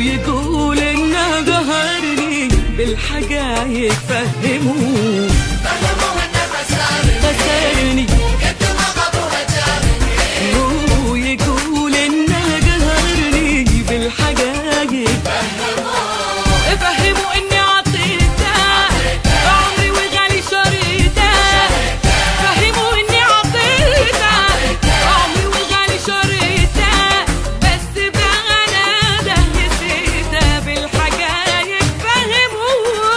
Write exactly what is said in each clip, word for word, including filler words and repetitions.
ويقول انه قهرني بالحقايق فهموه فهموه انه خسرني خسرني وقد ما غضوها جارني ويقول انه قهرني بالحقايق فهموه فهموا اني عطيته عمري وغالي شريته فهموا اني عطيته عمري وغالي شريته بس بقى انا ده نسيته بالحقايق فهموا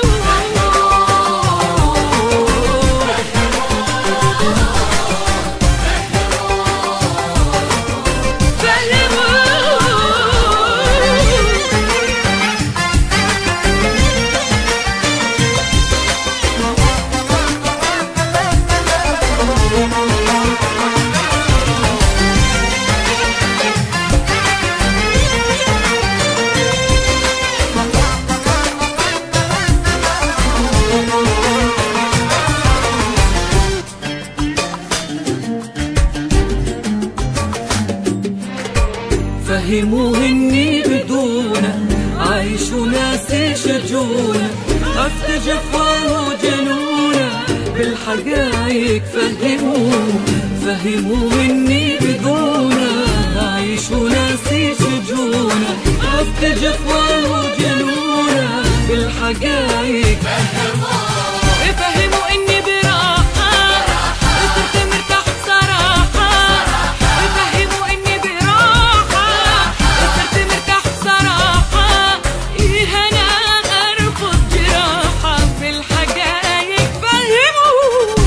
فهموه اني بدونه عايش وناس يشجونه عفت جفاه وجنونه بالحقايق فهموه فهموه اني بدونه عايش وناس يشجونه عفت جفاه وجنونه بالحقايق فهموا اني براحه صرت مرتاح بصراحه فهموا اني براحه صرت مرتاح بصراحه ايه انا ارفض جراحه بالحقايق فهموا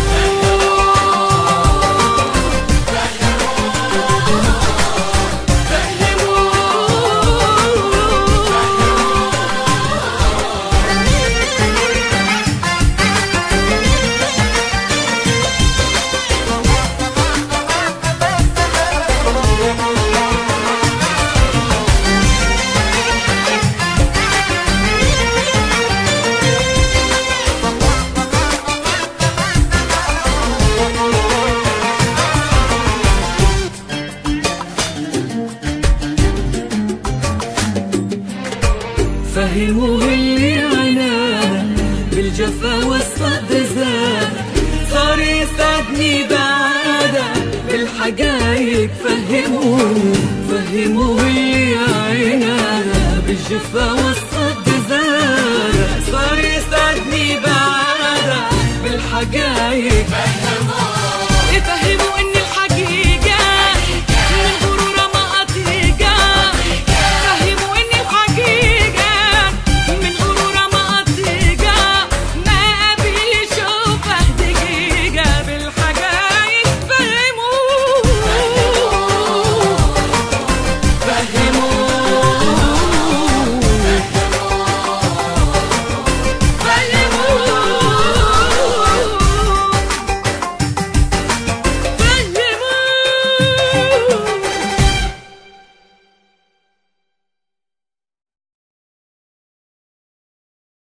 فهموه اللي عنانا بالجفا والصد زاد صار يسعدني بعاده بالحقايق فهموه فهموه اللي عنانا بالجفا والصد زاد صار يسعدني بعاده بالحقايق فهموه